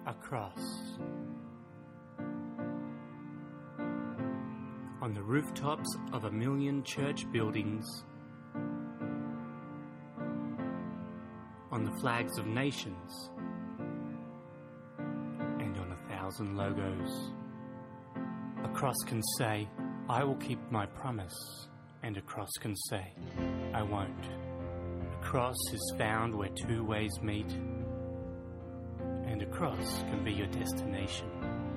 a cross. On the rooftops of 1,000,000 church buildings, on the flags of nations, and on 1,000 logos, a cross can say, I will keep my promise, and a cross can say, I won't. A cross is found where two ways meet, and a cross can be your destination.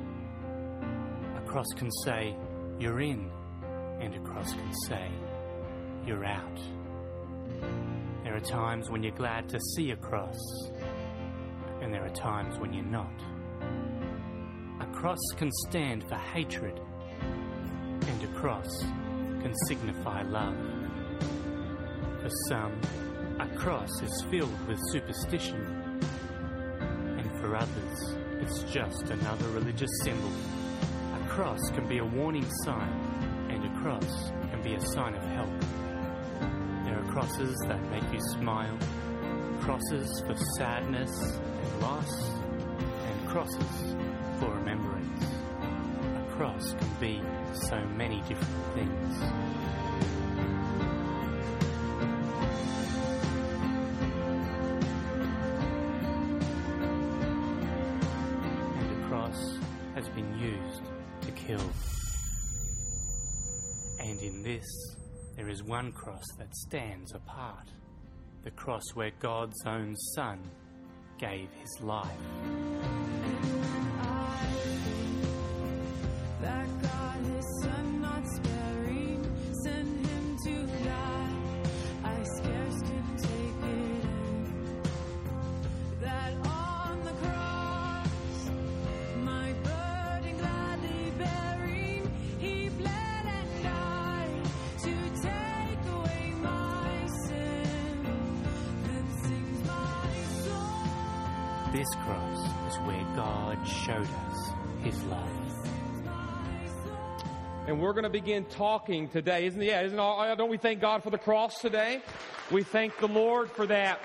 A cross can say, you're in, and a cross can say, you're out. There are times when you're glad to see a cross, and there are times when you're not. A cross can stand for hatred, and a cross can signify love. For some, a cross is filled with superstition, and for others, it's just another religious symbol. A cross can be a warning sign, and a cross can be a sign of help. There are crosses that make you smile, crosses for sadness and loss, and crosses for remembrance. A cross can be so many different things. And a cross has been used to kill. And in this, there is one cross that stands apart, the cross where God's own Son gave his life. That God his Son not sparing, sent him to die. I scarce can take it in. That on the cross, my burden gladly bearing, he bled and died to take away my sin. Then sings my soul. This cross is where God showed us his love. And we're going to begin talking today. Don't we thank God for the cross today? We thank the Lord for that.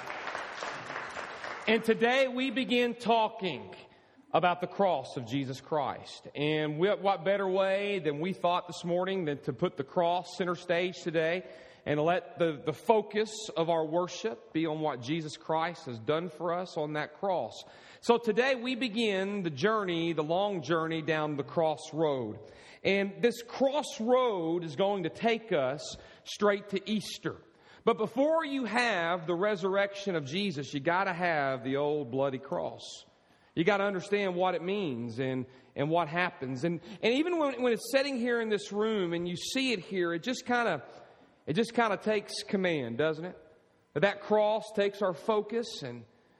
And today we begin talking about the cross of Jesus Christ. And what better way than we thought this morning than to put the cross center stage today and let the focus of our worship be on what Jesus Christ has done for us on that cross. So today we begin the long journey down the crossroad. And this crossroad is going to take us straight to Easter. But before you have the resurrection of Jesus, you got to have the old bloody cross. You got to understand what it means and what happens. And even when it's sitting here in this room and you see it here, it just kind of takes command, doesn't it? That cross takes our focus, and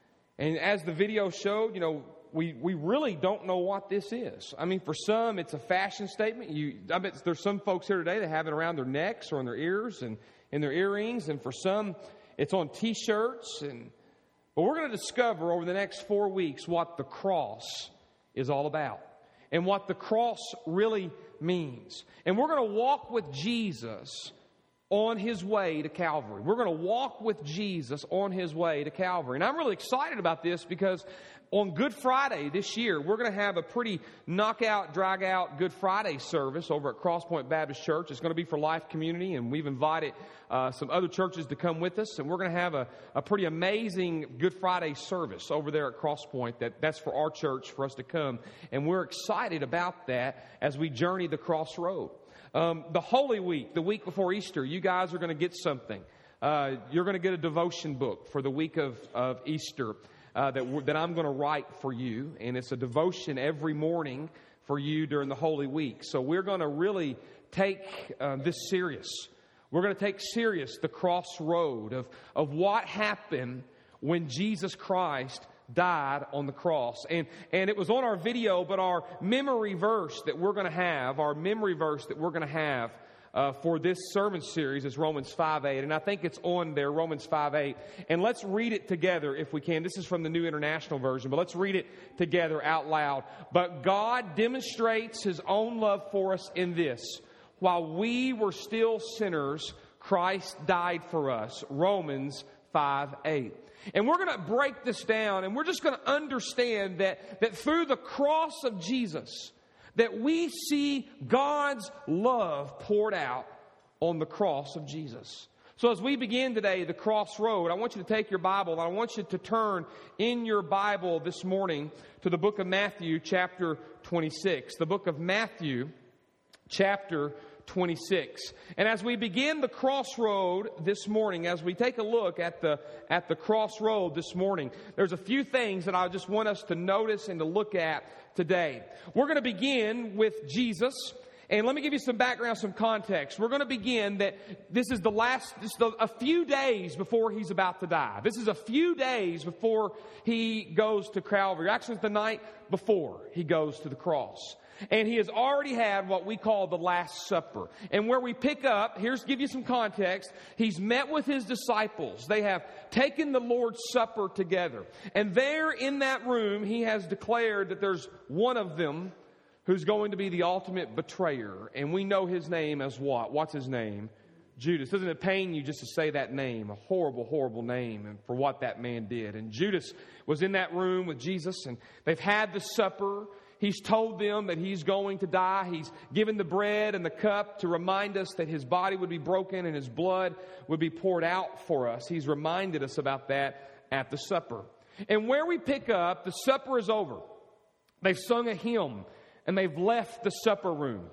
as the video showed, we really don't know what this is. I mean, for some, it's a fashion statement. I bet there's some folks here today that have it around their necks or in their ears and in their earrings. And for some, it's on T-shirts. But we're going to discover over the next 4 weeks what the cross is all about and what the cross really means. And we're going to walk with Jesus on his way to Calvary. We're going to walk with Jesus on his way to Calvary. And I'm really excited about this because on Good Friday this year, we're going to have a pretty knockout, drag-out Good Friday service over at Crosspoint Baptist Church. It's going to be for Life Community, and we've invited some other churches to come with us. And we're going to have a pretty amazing Good Friday service over there at Crosspoint. That's for our church, for us to come. And we're excited about that as we journey the crossroad. The Holy Week, the week before Easter, you guys are going to get something. You're going to get a devotion book for the week of Easter. That I'm going to write for you, and it's a devotion every morning for you during the Holy Week. So we're going to really take this serious. We're going to take serious the crossroad of what happened when Jesus Christ died on the cross. And it was on our video, but our memory verse that we're going to have, for this sermon series is Romans 5:8, and I think it's on there, Romans 5:8. And let's read it together if we can. This is from the New International Version, but let's read it together out loud. But God demonstrates his own love for us in this: while we were still sinners, Christ died for us. Romans 5:8. And we're going to break this down, and we're just going to understand that through the cross of Jesus, that we see God's love poured out on the cross of Jesus. So as we begin today, the crossroad, I want you to take your Bible, and I want you to turn in your Bible this morning to the book of Matthew, chapter 26. The book of Matthew, chapter 26. And as we begin the crossroad this morning, as we take a look at the crossroad this morning, there's a few things that I just want us to notice and to look at today. We're going to begin with Jesus. And let me give you some background, some context. We're going to begin that this is a few days before he's about to die. This is a few days before he goes to Calvary. Actually, it's the night before he goes to the cross. And he has already had what we call the Last Supper. And where we pick up, give you some context. He's met with his disciples. They have taken the Lord's Supper together. And there in that room, he has declared that there's one of them who's going to be the ultimate betrayer. And we know his name as what? What's his name? Judas. Doesn't it pain you just to say that name? A horrible, horrible name, and for what that man did. And Judas was in that room with Jesus, and they've had the supper. He's told them that he's going to die. He's given the bread and the cup to remind us that his body would be broken and his blood would be poured out for us. He's reminded us about that at the supper. And where we pick up, the supper is over. They've sung a hymn and they've left the supper room.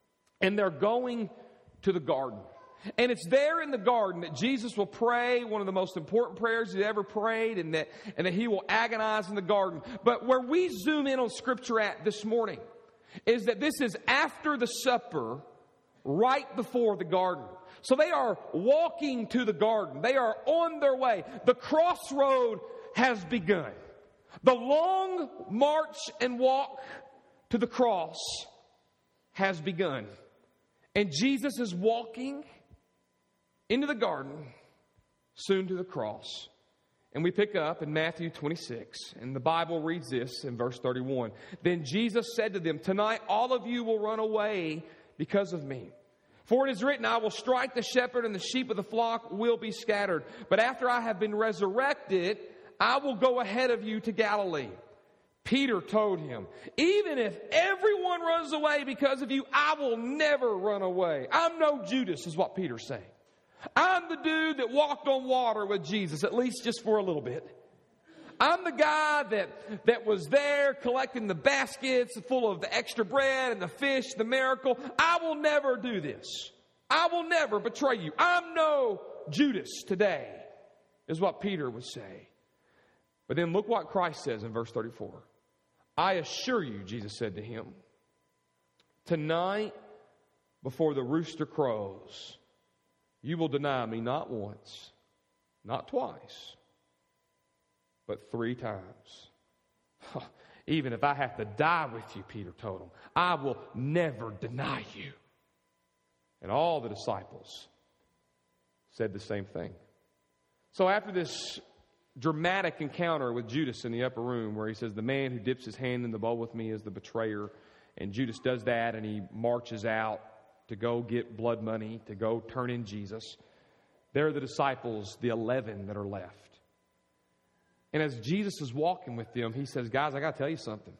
And they're going to the garden. And it's there in the garden that Jesus will pray one of the most important prayers he ever prayed, and that he will agonize in the garden. But where we zoom in on Scripture at this morning is that this is after the supper, right before the garden. So they are walking to the garden. They are on their way. The crossroad has begun. The long march and walk to the cross has begun. And Jesus is walking into the garden, soon to the cross. And we pick up in Matthew 26, and the Bible reads this in verse 31. Then Jesus said to them, "Tonight all of you will run away because of me. For it is written, I will strike the shepherd, and the sheep of the flock will be scattered. But after I have been resurrected, I will go ahead of you to Galilee." Peter told him, "Even if everyone runs away because of you, I will never run away." I'm no Judas, is what Peter's saying. I'm the dude that walked on water with Jesus, at least just for a little bit. I'm the guy that was there collecting the baskets full of the extra bread and the fish, the miracle. I will never do this. I will never betray you. I'm no Judas today, is what Peter would say. But then look what Christ says in verse 34. "I assure you," Jesus said to him, "tonight before the rooster crows, you will deny me not once, not twice, but 3 times. Even if I have to die with you," Peter told him, "I will never deny you." And all the disciples said the same thing. So after this dramatic encounter with Judas in the upper room, where he says, "The man who dips his hand in the bowl with me is the betrayer," and Judas does that, and he marches out to go get blood money, to go turn in Jesus. There are the disciples, the 11 that are left. And as Jesus is walking with them, he says, "Guys, I got to tell you something.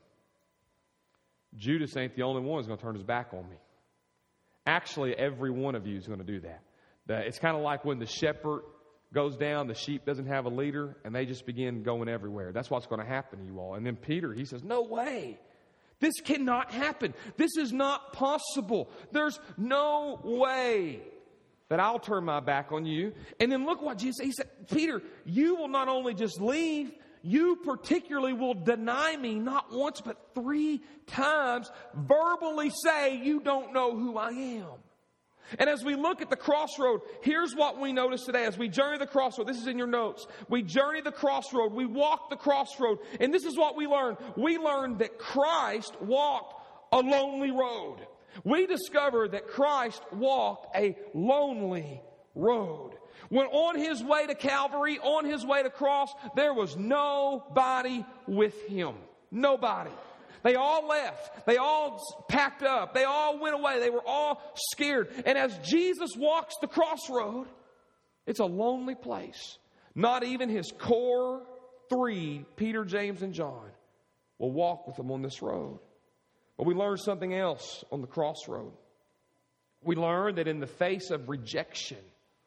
Judas ain't the only one who's going to turn his back on me. Actually, every one of you is going to do that." It's kind of like when the shepherd goes down, the sheep doesn't have a leader, and they just begin going everywhere. That's what's going to happen to you all. And then Peter, he says, "No way. This cannot happen. This is not possible. There's no way that I'll turn my back on you." And then look what Jesus said. He said, "Peter, you will not only just leave, you particularly will deny me not once but 3 times, verbally say you don't know who I am." And as we look at the crossroad, here's what we notice today. As we journey the crossroad, this is in your notes. We journey the crossroad. We walk the crossroad. And this is what we learn. We learn that Christ walked a lonely road. We discover that Christ walked a lonely road. When on his way to Calvary, on his way to cross, there was nobody with him. Nobody. They all left. They all packed up. They all went away. They were all scared. And as Jesus walks the crossroad, it's a lonely place. Not even his core three, Peter, James, and John, will walk with him on this road. But we learn something else on the crossroad. We learn that in the face of rejection,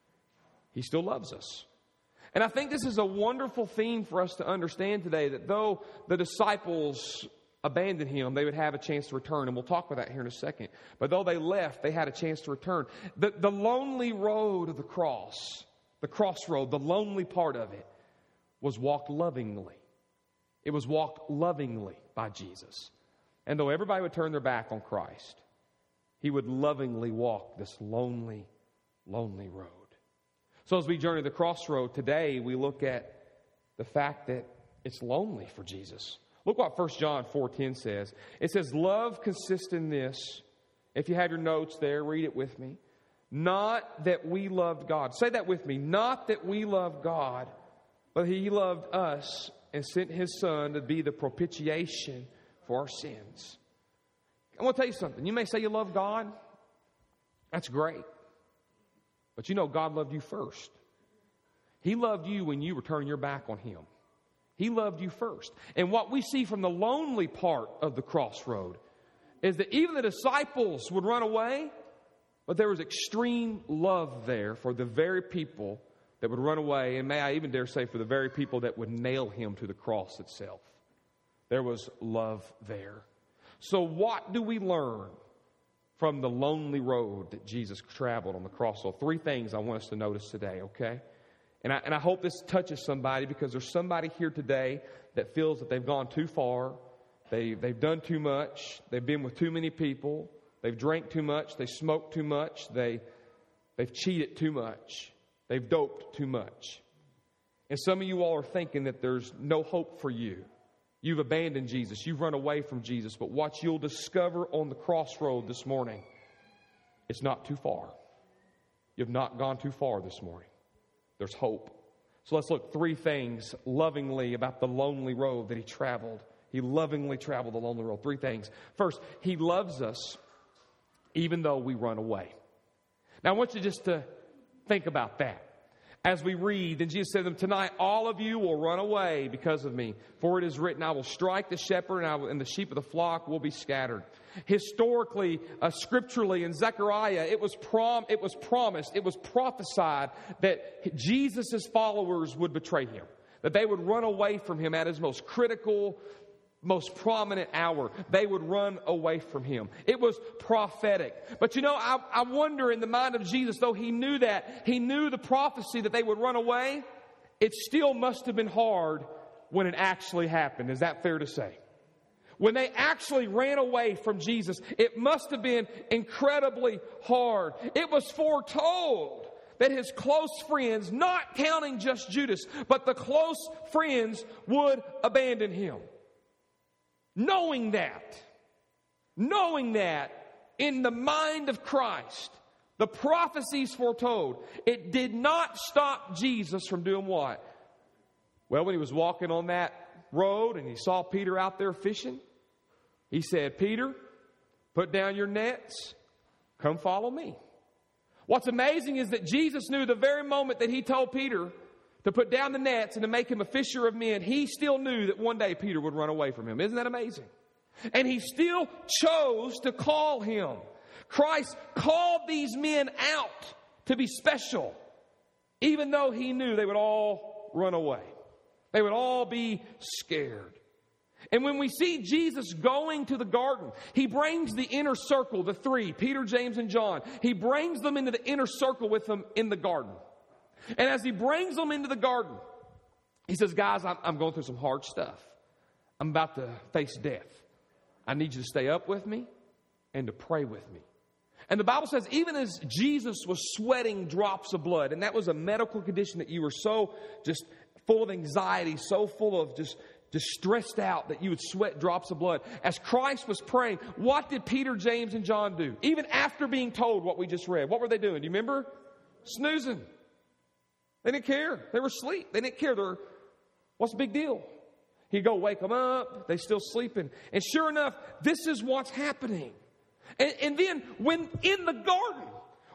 he still loves us. And I think this is a wonderful theme for us to understand today, that though the disciples abandoned him, they would have a chance to return. And we'll talk about that here in a second. But though they left, they had a chance to return. The lonely road of the cross, the crossroad, the lonely part of it, was walked lovingly. It was walked lovingly by Jesus. And though everybody would turn their back on Christ, he would lovingly walk this lonely, lonely road. So as we journey the crossroad today, we look at the fact that it's lonely for Jesus. Look what 1 John 4:10 says. It says, love consists in this. If you have your notes there, read it with me. Not that we loved God. Say that with me. Not that we loved God, but he loved us and sent his Son to be the propitiation for our sins. I want to tell you something. You may say you love God. That's great. But you know God loved you first. He loved you when you were turning your back on him. He loved you first. And what we see from the lonely part of the crossroad is that even the disciples would run away, but there was extreme love there for the very people that would run away, and may I even dare say for the very people that would nail him to the cross itself. There was love there. So what do we learn from the lonely road that Jesus traveled on the cross? So 3 things I want us to notice today, okay? And I hope this touches somebody, because there's somebody here today that feels that they've gone too far. They've done too much. They've been with too many people. They've drank too much. They smoked too much. They've cheated too much. They've doped too much. And some of you all are thinking that there's no hope for you. You've abandoned Jesus. You've run away from Jesus. But what you'll discover on the crossroad this morning, it's not too far. You've not gone too far this morning. There's hope. So let's look 3 things lovingly about the lonely road that he traveled. He lovingly traveled the lonely road. 3 things. First, he loves us even though we run away. Now I want you just to think about that. As we read, and Jesus said to them, tonight all of you will run away because of me. For it is written, I will strike the shepherd and the sheep of the flock will be scattered. Historically, scripturally in Zechariah, it was promised, it was prophesied that Jesus' followers would betray him. That they would run away from him at his most critical, most prominent hour. They would run away from him. It was prophetic. But you know, I wonder in the mind of Jesus, though he knew that, he knew the prophecy that they would run away, it still must have been hard when it actually happened. Is that fair to say? When they actually ran away from Jesus, it must have been incredibly hard. It was foretold that his close friends, not counting just Judas, but the close friends would abandon him. Knowing that in the mind of Christ, the prophecies foretold, it did not stop Jesus from doing what? Well, when he was walking on that road and he saw Peter out there fishing, he said, Peter, put down your nets, come follow me. What's amazing is that Jesus knew the very moment that he told Peter to put down the nets and to make him a fisher of men, he still knew that one day Peter would run away from him. Isn't that amazing? And he still chose to call him. Christ called these men out to be special, even though he knew they would all run away. They would all be scared. And when we see Jesus going to the garden, he brings the inner circle, the 3, Peter, James, and John. He brings them into the inner circle with him in the garden. And as he brings them into the garden, he says, guys, I'm going through some hard stuff. I'm about to face death. I need you to stay up with me and to pray with me. And the Bible says, even as Jesus was sweating drops of blood, and that was a medical condition that you were so just full of anxiety, so full of just stressed out that you would sweat drops of blood. As Christ was praying, what did Peter, James, and John do? Even after being told what we just read, what were they doing? Do you remember? Snoozing. They didn't care. They were asleep. They didn't care. What's the big deal? He'd go wake them up. They still sleeping. And sure enough, this is what's happening. And then when in the garden,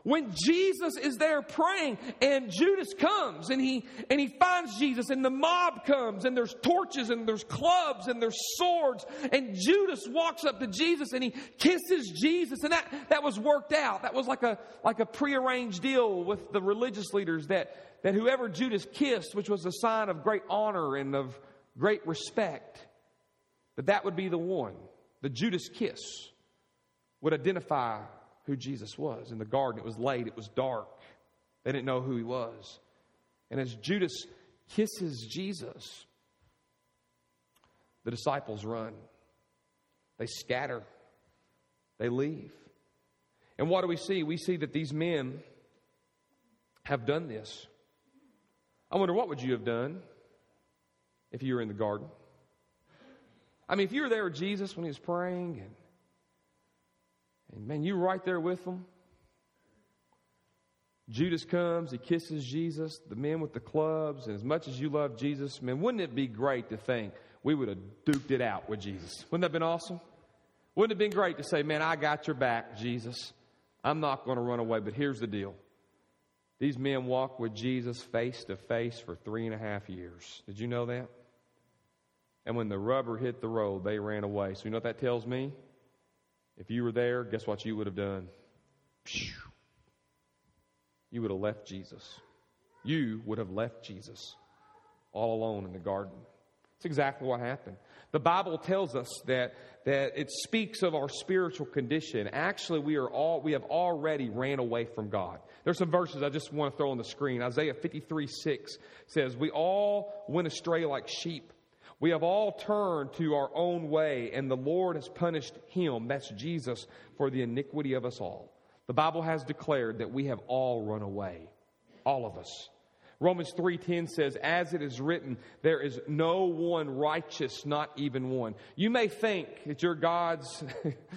When Jesus is there praying and Judas comes and he finds Jesus and the mob comes and there's torches and there's clubs and there's swords and Judas walks up to Jesus and he kisses Jesus, and that was worked out. That was like a prearranged deal with the religious leaders that whoever Judas kissed, which was a sign of great honor and of great respect, that would be the one. The Judas kiss would identify who Jesus was. In the garden, it was late, it was dark. They didn't know who he was. And as Judas kisses Jesus, the disciples run. They scatter. They leave. And what do we see? We see that these men have done this. I wonder, what would you have done if you were in the garden? I mean, if you were there with Jesus when he was praying and man, you were right there with them. Judas comes, he kisses Jesus, the men with the clubs, and as much as you love Jesus, man, wouldn't it be great to think we would have duked it out with Jesus? Wouldn't that have been awesome? Wouldn't it have been great to say, man, I got your back, Jesus. I'm not going to run away, but here's the deal. These men walked with Jesus face to face for 3.5 years. Did you know that? And when the rubber hit the road, they ran away. So you know what that tells me? If you were there, guess what you would have done? You would have left Jesus. You would have left Jesus all alone in the garden. That's exactly what happened. The Bible tells us that it speaks of our spiritual condition. Actually, we have already ran away from God. There's some verses I just want to throw on the screen. Isaiah 53:6 says, "We all went astray like sheep. We have all turned to our own way, and the Lord has punished him," that's Jesus, "for the iniquity of us all." The Bible has declared that we have all run away. All of us. Romans 3:10 says, "As it is written, there is no one righteous, not even one." You may think that you're God's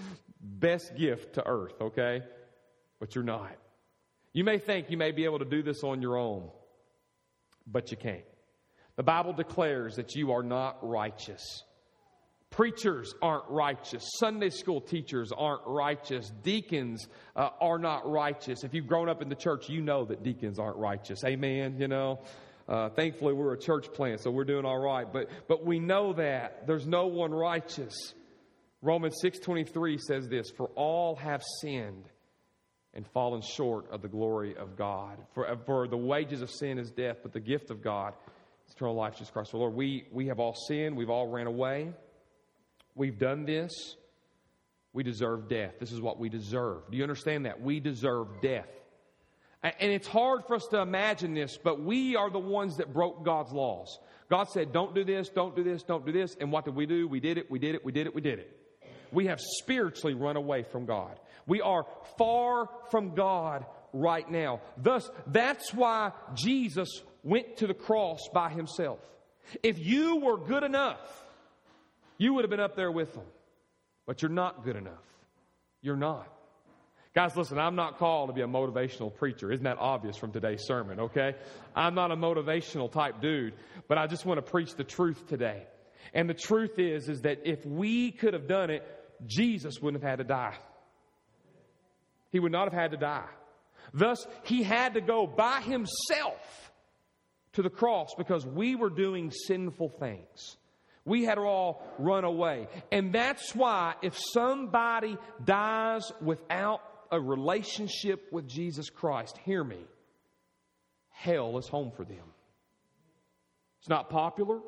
best gift to earth, okay? But you're not. You may think you may be able to do this on your own, but you can't. The Bible declares that you are not righteous. Preachers aren't righteous. Sunday school teachers aren't righteous. Deacons are not righteous. If you've grown up in the church, you know that deacons aren't righteous. Amen, you know. Thankfully, we're a church plant, so we're doing all right. But we know that. There's no one righteous. Romans 6:23 says this, "For all have sinned and fallen short of the glory of God. For the wages of sin is death, but the gift of God is eternal life, Jesus Christ the Lord." We have all sinned. We've all ran away. We've done this. We deserve death. This is what we deserve. Do you understand that? We deserve death. And it's hard for us to imagine this, but we are the ones that broke God's laws. God said, don't do this, don't do this, don't do this. And what did? We did it, we did it, we did it, we did it. We have spiritually run away from God. We are far from God right now. Thus, that's why Jesus went to the cross by himself. If you were good enough, you would have been up there with them. But you're not good enough. You're not. Guys, listen, I'm not called to be a motivational preacher. Isn't that obvious from today's sermon, okay? I'm not a motivational type dude, but I just want to preach the truth today. And the truth is that if we could have done it, Jesus wouldn't have had to die. He would not have had to die. Thus, he had to go by himself to the cross because we were doing sinful things. We had all run away. And that's why if somebody dies without a relationship with Jesus Christ, hear me, hell is home for them. It's not popular.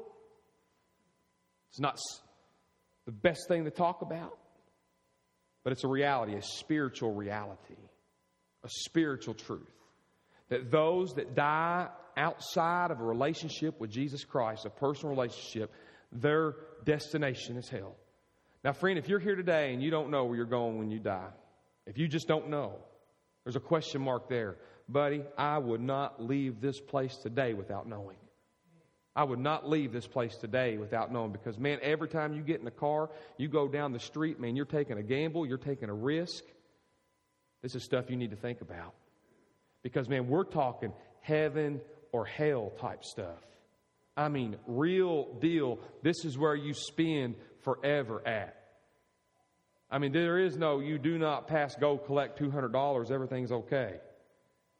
It's not the best thing to talk about. But it's a reality, a spiritual reality, a spiritual truth. That those that die outside of a relationship with Jesus Christ, a personal relationship, their destination is hell. Now, friend, if you're here today and you don't know where you're going when you die, if you just don't know, there's a question mark there. Buddy, I would not leave this place today without knowing. I would not leave this place today without knowing because, man, every time you get in a car, you go down the street, man, you're taking a gamble, you're taking a risk. This is stuff you need to think about. Because, man, we're talking heaven or hell type stuff. I mean, real deal. This is where you spend forever at. I mean, there is no, you do not pass go, collect $200, everything's okay.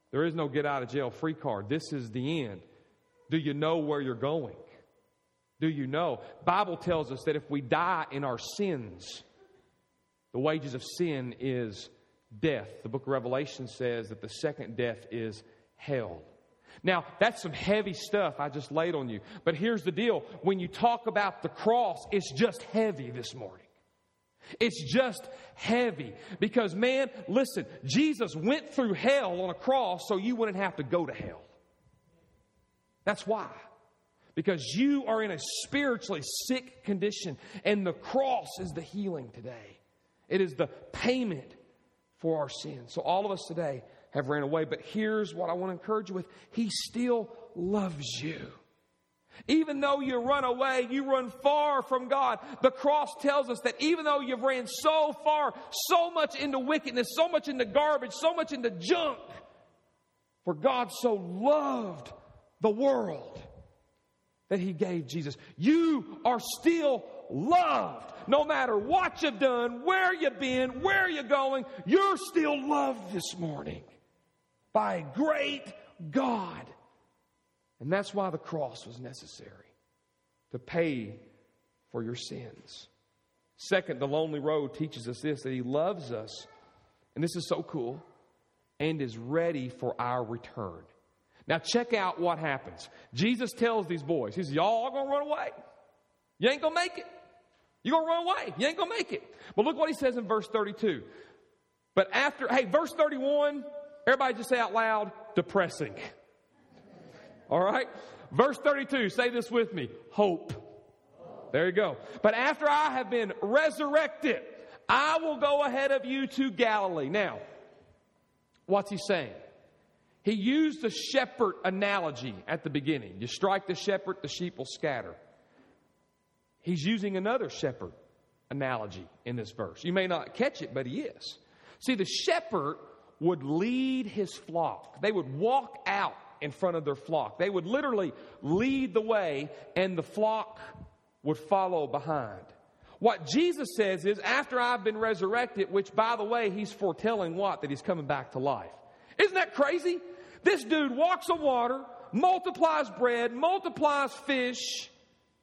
There is no get out of jail free card. This is the end. Do you know where you're going? Do you know? Bible tells us that if we die in our sins, the wages of sin is death. The book of Revelation says that the second death is hell. Now, that's some heavy stuff I just laid on you. But here's the deal. When you talk about the cross, it's just heavy this morning. It's just heavy. Because, man, listen, Jesus went through hell on a cross so you wouldn't have to go to hell. That's why. Because you are in a spiritually sick condition, and the cross is the healing today. It is the payment for our sins. So all of us today have ran away. But here's what I want to encourage you with. He still loves you. Even though you run away, you run far from God. The cross tells us that even though you've ran so far, so much into wickedness, so much into garbage, so much into junk, for God so loved the world that He gave Jesus. You are still loved. No matter what you've done, where you've been, where you're going, you're still loved this morning by a great God. And that's why the cross was necessary, to pay for your sins. Second, the lonely road teaches us this, that He loves us, and this is so cool, and is ready for our return. Now check out what happens. Jesus tells these boys, He says, y'all all going to run away. You ain't going to make it. You're going to run away. You ain't going to make it. But look what He says in verse 32. But after, verse 31, everybody just say out loud, depressing. All right? Verse 32, say this with me. Hope. There you go. But after I have been resurrected, I will go ahead of you to Galilee. Now, what's He saying? He used the shepherd analogy at the beginning. You strike the shepherd, the sheep will scatter. He's using another shepherd analogy in this verse. You may not catch it, but He is. See, the shepherd would lead his flock. They would walk out in front of their flock. They would literally lead the way, and the flock would follow behind. What Jesus says is, after I've been resurrected, which, by the way, He's foretelling what? That He's coming back to life. Isn't that crazy? This dude walks on water, multiplies bread, multiplies fish.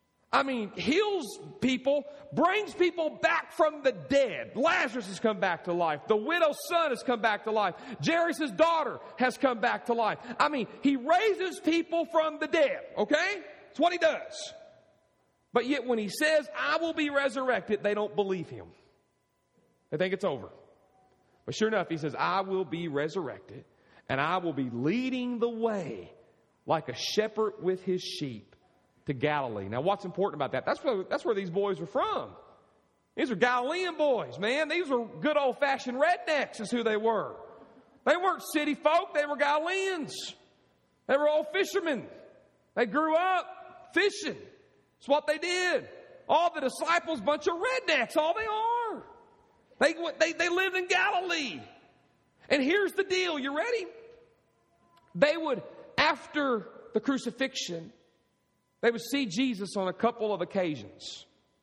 Heals people, brings people back from the dead. Lazarus has come back to life. The widow's son has come back to life. Jairus' daughter has come back to life. He raises people from the dead, okay? That's what He does. But yet when He says, I will be resurrected, they don't believe Him. They think it's over. But sure enough, He says, I will be resurrected, and I will be leading the way like a shepherd with his sheep to Galilee. Now, what's important about that? That's where these boys were from. These are Galilean boys, man. These were good old-fashioned rednecks is who they were. They weren't city folk. They were Galileans. They were old fishermen. They grew up fishing. That's what they did. All the disciples, bunch of rednecks, all they are. They lived in Galilee. And here's the deal. You ready? They would, after the crucifixion, they would see Jesus on a couple of occasions.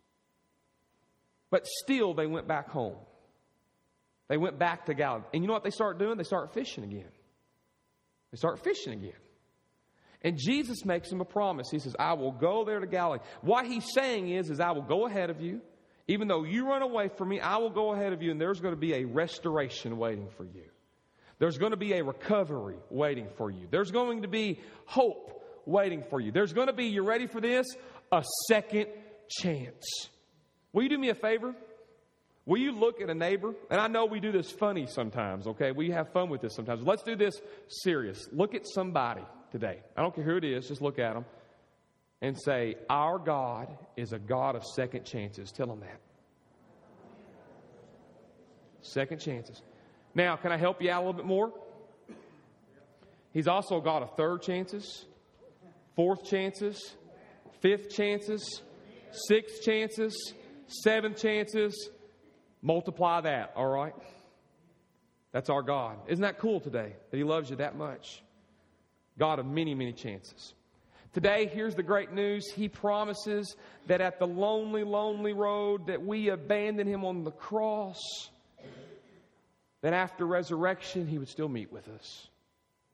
But still, they went back home. They went back to Galilee. And you know what they start doing? They start fishing again. They start fishing again. And Jesus makes them a promise. He says, I will go there to Galilee. What He's saying is I will go ahead of you. Even though you run away from me, I will go ahead of you, and there's going to be a restoration waiting for you. There's going to be a recovery waiting for you. There's going to be hope waiting for you. There's going to be, you ready for this? A second chance. Will you do me a favor? Will you look at a neighbor? And I know we do this funny sometimes, okay? We have fun with this sometimes. Let's do this serious. Look at somebody today. I don't care who it is. Just look at them and say, our God is a God of second chances. Tell them that. Second chances. Now, can I help you out a little bit more? He's also a God of third chances, fourth chances, fifth chances, sixth chances, seventh chances. Multiply that, all right? That's our God. Isn't that cool today that He loves you that much? God of many, many chances. Today, here's the great news. He promises that at the lonely, lonely road that we abandon Him on the cross, that after resurrection, He would still meet with us.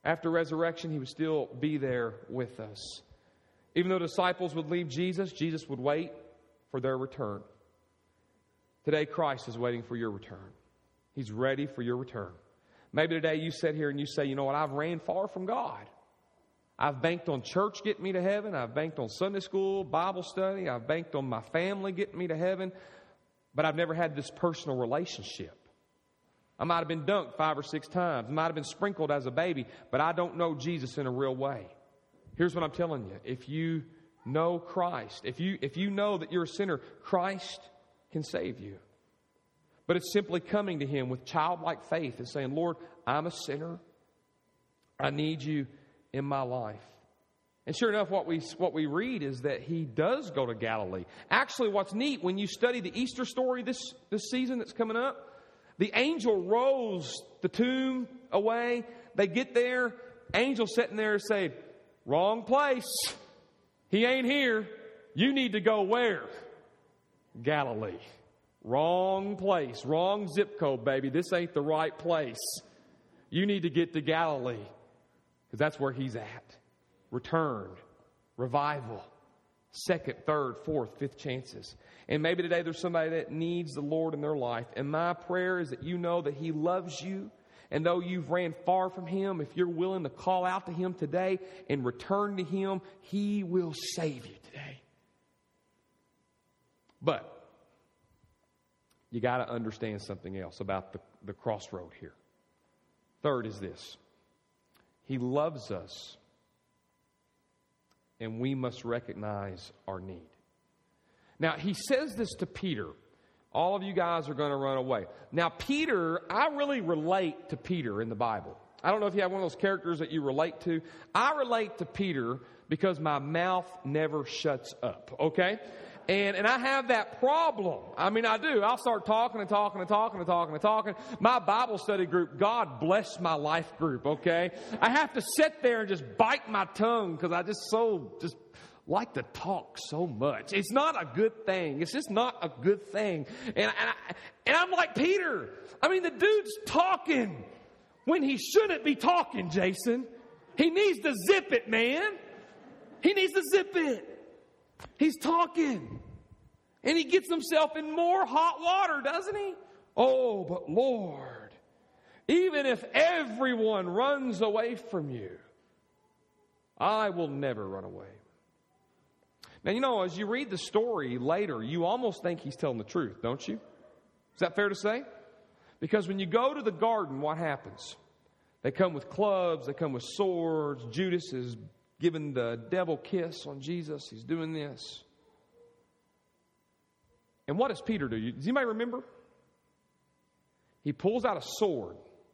After resurrection, he would still be there with us. Even though disciples would leave Jesus, Jesus would wait for their return. Today, Christ is waiting for your return. He's ready for your return. Maybe today you sit here and you say, you know what, I've ran far from God. I've banked on church getting me to heaven. I've banked on Sunday school, Bible study. I've banked on my family getting me to heaven. But I've never had this personal relationship. I might have been dunked 5 or 6 times. I might have been sprinkled as a baby. But I don't know Jesus in a real way. Here's what I'm telling you. If you know Christ, if you know that you're a sinner, Christ can save you. But it's simply coming to Him with childlike faith and saying, Lord, I'm a sinner. I need you in my life. And sure enough, what we read is that He does go to Galilee. Actually, what's neat, when you study the Easter story this season that's coming up, the angel rolls the tomb away. They get there, angel sitting there and say, wrong place. He ain't here. You need to go where? Galilee. Wrong place. Wrong zip code, baby. This ain't the right place. You need to get to Galilee. Because that's where He's at. Return. Revival. 2nd, 3rd, 4th, 5th chances. And maybe today there's somebody that needs the Lord in their life. And my prayer is that you know that He loves you. And though you've ran far from Him, if you're willing to call out to Him today and return to Him, He will save you today. But you got to understand something else about the crossroad here. Third is this. He loves us, and we must recognize our need. Now, He says this to Peter. All of you guys are going to run away. Now, Peter, I really relate to Peter in the Bible. I don't know if you have one of those characters that you relate to. I relate to Peter because my mouth never shuts up, okay? And I have that problem. I mean, I do. I'll start talking and talking and talking and talking and talking. My Bible study group, God bless my life group, okay? I have to sit there and just bite my tongue because I just like to talk so much. It's not a good thing. It's just not a good thing. And I'm like Peter. I mean, the dude's talking when he shouldn't be talking, Jason. He needs to zip it, man. He needs to zip it. He's talking. And he gets himself in more hot water, doesn't he? Oh, but Lord, even if everyone runs away from you, I will never run away. Now, you know, as you read the story later, you almost think he's telling the truth, don't you? Is that fair to say? Because when you go to the garden, what happens? They come with clubs, they come with swords. Judas is giving the devil kiss on Jesus. He's doing this. And what does Peter do? Does anybody remember? He pulls out a sword.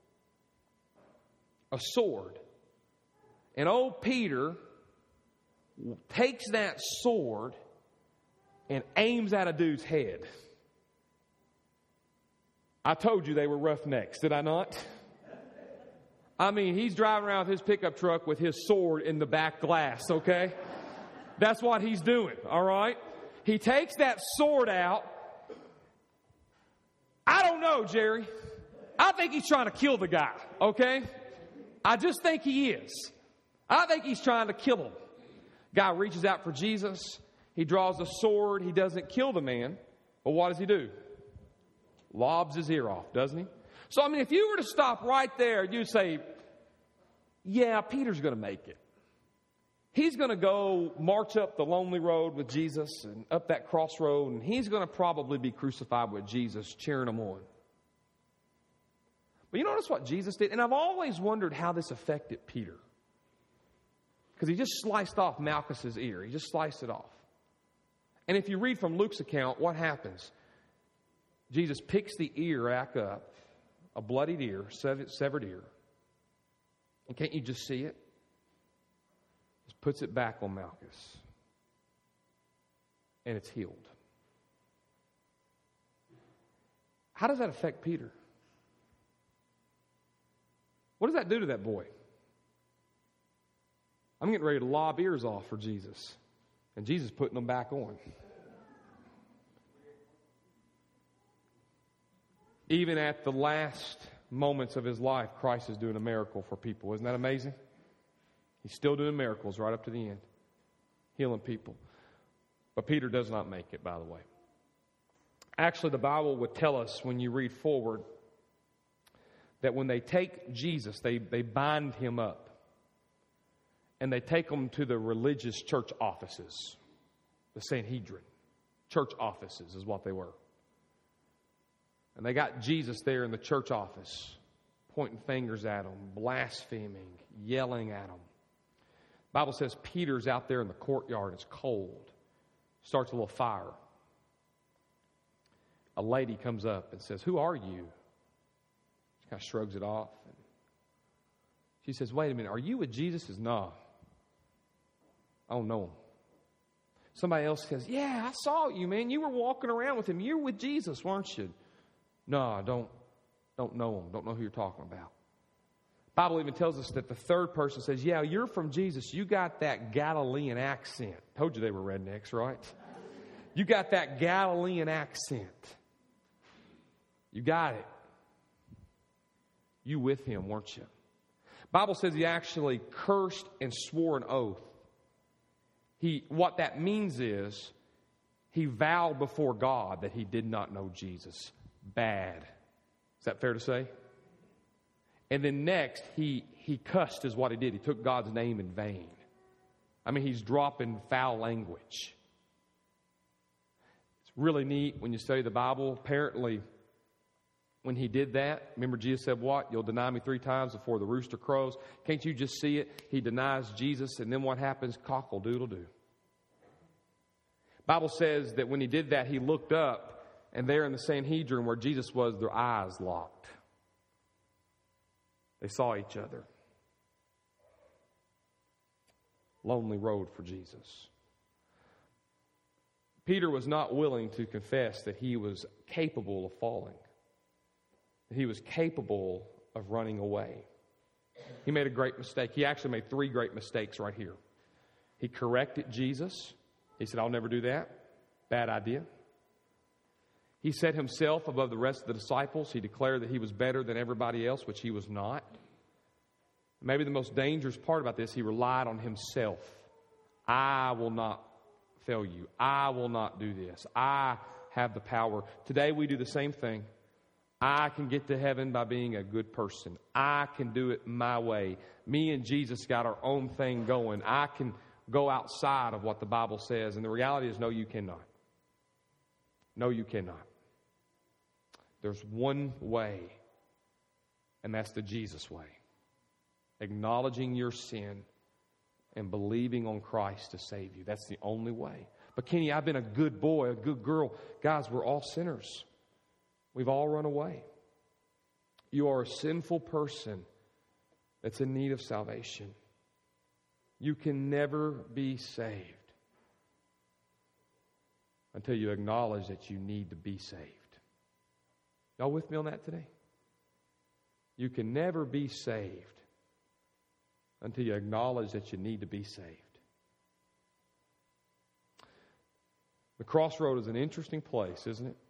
A sword. And old Peter takes that sword and aims at a dude's head. I told you they were roughnecks, did I not? I mean, he's driving around with his pickup truck with his sword in the back glass, okay? That's what he's doing, all right? He takes that sword out. I don't know, Jerry. I think he's trying to kill the guy, okay? I just think he is. I think he's trying to kill him. Guy reaches out for Jesus. He draws a sword. He doesn't kill the man. But what does he do? Lobs his ear off, doesn't he? So, I mean, if you were to stop right there, you'd say, yeah, Peter's going to make it. He's going to go march up the lonely road with Jesus and up that crossroad, and he's going to probably be crucified with Jesus, cheering him on. But you notice what Jesus did? And I've always wondered how this affected Peter. Because he just sliced off Malchus's ear. He just sliced it off. And if you read from Luke's account, what happens? Jesus picks the ear back up, a bloodied ear, severed ear. And can't you just see it? Just puts it back on Malchus. And it's healed. How does that affect Peter? What does that do to that boy? I'm getting ready to lob ears off for Jesus. And Jesus putting them back on. Even at the last moments of his life, Christ is doing a miracle for people. Isn't that amazing? He's still doing miracles right up to the end, healing people. But Peter does not make it, by the way. Actually, the Bible would tell us when you read forward that when they take Jesus, they bind him up and they take him to the religious church offices, the Sanhedrin. Church offices is what they were. And they got Jesus there in the church office, pointing fingers at him, blaspheming, yelling at him. The Bible says Peter's out there in the courtyard. It's cold. Starts a little fire. A lady comes up and says, "Who are you?" She kind of shrugs it off. And she says, "Wait a minute, are you with Jesus?" He says, "No, I don't know him." Somebody else says, "Yeah, I saw you, man. You were walking around with him. You were with Jesus, weren't you?" "No, I don't know him. Don't know who you're talking about." The Bible even tells us that the third person says, "Yeah, you're from Jesus. You got that Galilean accent." Told you they were rednecks, right? You got that Galilean accent. You got it. You with him, weren't you? The Bible says he actually cursed and swore an oath. What that means is he vowed before God that he did not know Jesus. Bad. Is that fair to say? And then next, he cussed is what he did. He took God's name in vain. I mean, he's dropping foul language. It's really neat when you study the Bible. Apparently, when he did that, remember Jesus said what? "You'll deny me 3 times before the rooster crows." Can't you just see it? He denies Jesus, and then what happens? Cockle-doodle-doo. Bible says that when he did that, he looked up, and there in the Sanhedrin where Jesus was, their eyes locked. They saw each other. Lonely road for Jesus. Peter was not willing to confess that he was capable of falling. That he was capable of running away. He made a great mistake. He actually made 3 great mistakes right here. He corrected Jesus. He said, "I'll never do that. Bad idea." He set himself above the rest of the disciples. He declared that he was better than everybody else, which he was not. Maybe the most dangerous part about this, he relied on himself. "I will not fail you. I will not do this. I have the power." Today we do the same thing. I can get to heaven by being a good person. I can do it my way. Me and Jesus got our own thing going. I can go outside of what the Bible says. And the reality is, no, you cannot. No, you cannot. There's one way, and that's the Jesus way. Acknowledging your sin and believing on Christ to save you. That's the only way. But Kenny, I've been a good boy, a good girl. Guys, we're all sinners. We've all run away. You are a sinful person that's in need of salvation. You can never be saved until you acknowledge that you need to be saved. Y'all with me on that today? You can never be saved until you acknowledge that you need to be saved. The crossroad is an interesting place, isn't it?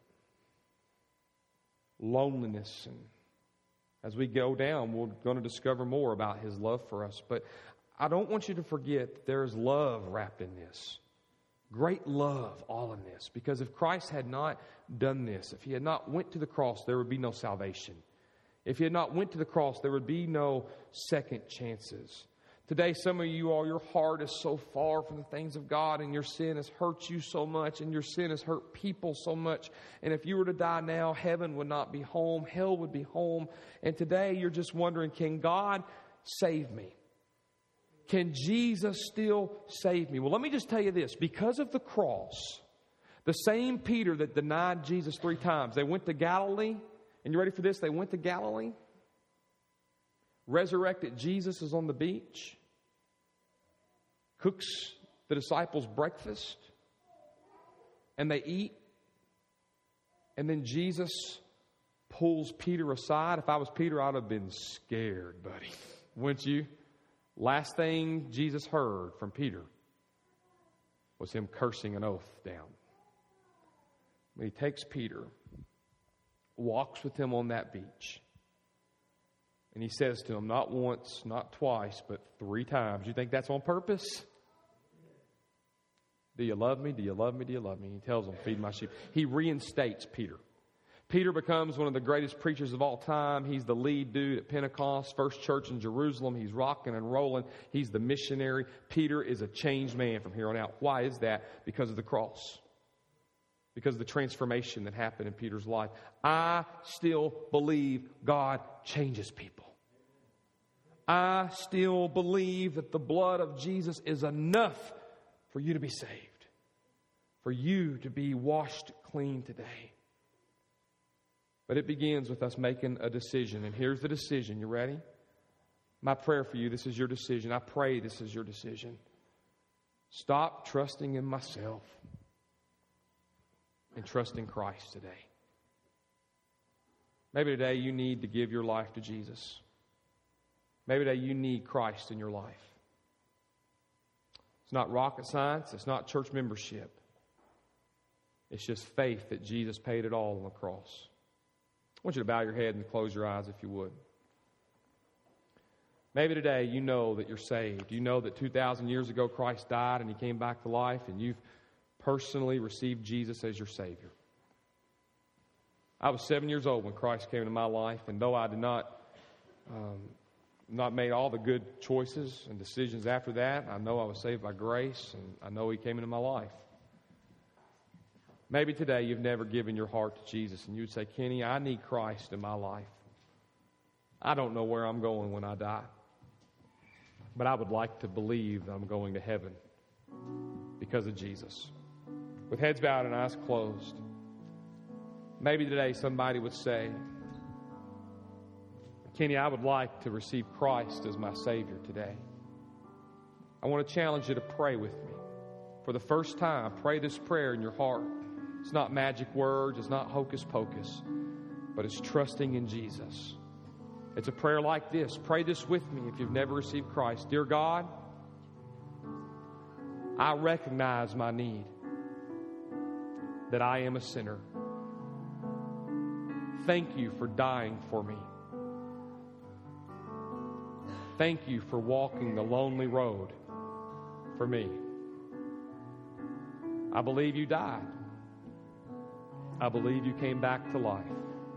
Loneliness. And as we go down, we're going to discover more about his love for us. But I don't want you to forget that there is love wrapped in this. Great love all in this. Because if Christ had not done this, if he had not went to the cross, there would be no salvation. If he had not went to the cross, there would be no second chances. Today, some of you, all your heart is so far from the things of God, and your sin has hurt you so much, and your sin has hurt people so much. And if you were to die now, heaven would not be home, hell would be home. And today, you're just wondering, can God save me? Can Jesus still save me? Well, let me just tell you this. Because of the cross, the same Peter that denied Jesus 3 times, they went to Galilee. And you ready for this? They went to Galilee. Resurrected Jesus is on the beach. Cooks the disciples breakfast. And they eat. And then Jesus pulls Peter aside. If I was Peter, I'd have been scared, buddy. Wouldn't you? Last thing Jesus heard from Peter was him cursing an oath down. When he takes Peter, walks with him on that beach, And he says to him, not once, not twice, but 3 times. You think that's on purpose? Do you love me? Do you love me? Do you love me? He tells him, feed my sheep. He reinstates Peter. Peter becomes one of the greatest preachers of all time. He's the lead dude at Pentecost, first church in Jerusalem. He's rocking and rolling. He's the missionary. Peter is a changed man from here on out. Why is that? Because of the cross. Because of the transformation that happened in Peter's life. I still believe God changes people. I still believe that the blood of Jesus is enough for you to be saved. For you to be washed clean today. But it begins with us making a decision. And here's the decision. You ready? My prayer for you, this is your decision. I pray this is your decision. Stop trusting in myself and trust in Christ today. Maybe today you need to give your life to Jesus. Maybe today you need Christ in your life. It's not rocket science. It's not church membership. It's just faith that Jesus paid it all on the cross. I want you to bow your head and close your eyes if you would. Maybe today you know that you're saved. You know that 2,000 years ago Christ died and He came back to life, and you've personally received Jesus as your Savior. I was 7 years old when Christ came into my life, and though I did not made all the good choices and decisions after that, I know I was saved by grace, and I know He came into my life. Maybe today you've never given your heart to Jesus, and you would say, Kenny, I need Christ in my life. I don't know where I'm going when I die, but I would like to believe that I'm going to heaven because of Jesus. With heads bowed and eyes closed, maybe today somebody would say, Kenny, I would like to receive Christ as my Savior today. I want to challenge you to pray with me. For the first time, pray this prayer in your heart. It's not magic words. It's not hocus pocus. But it's trusting in Jesus. It's a prayer like this. Pray this with me if you've never received Christ. Dear God, I recognize my need, that I am a sinner. Thank you for dying for me. Thank you for walking the lonely road for me. I believe you died. I believe you came back to life.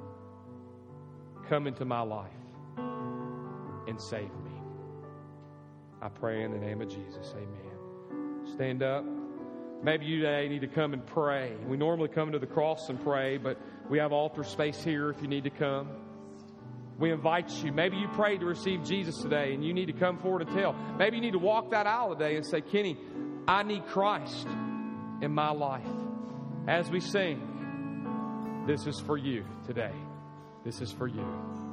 Come into my life and save me. I pray in the name of Jesus. Amen. Stand up. Maybe you today need to come and pray. We normally come to the cross and pray, but we have altar space here if you need to come. We invite you. Maybe you prayed to receive Jesus today and you need to come forward and tell. Maybe you need to walk that aisle today and say, Kenny, I need Christ in my life. As we sing, this is for you today. This is for you.